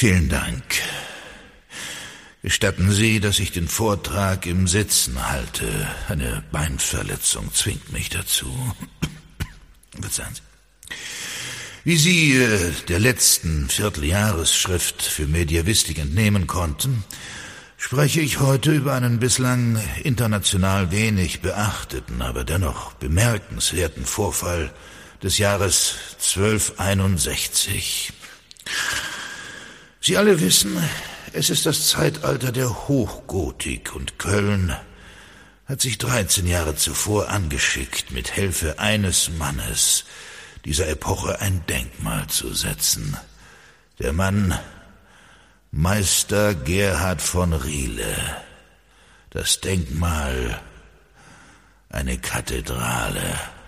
Vielen Dank. Gestatten Sie, dass ich den Vortrag im Sitzen halte. Eine Beinverletzung zwingt mich dazu. Verzeihen Sie. Wie Sie der letzten Vierteljahresschrift für Mediavistik entnehmen konnten, spreche ich heute über einen bislang international wenig beachteten, aber dennoch bemerkenswerten Vorfall des Jahres 1261. Sie alle wissen, es ist das Zeitalter der Hochgotik und Köln hat sich 13 Jahre zuvor angeschickt, mit Hilfe eines Mannes dieser Epoche ein Denkmal zu setzen. Der Mann Meister Gerhard von Riele. Das Denkmal, eine Kathedrale.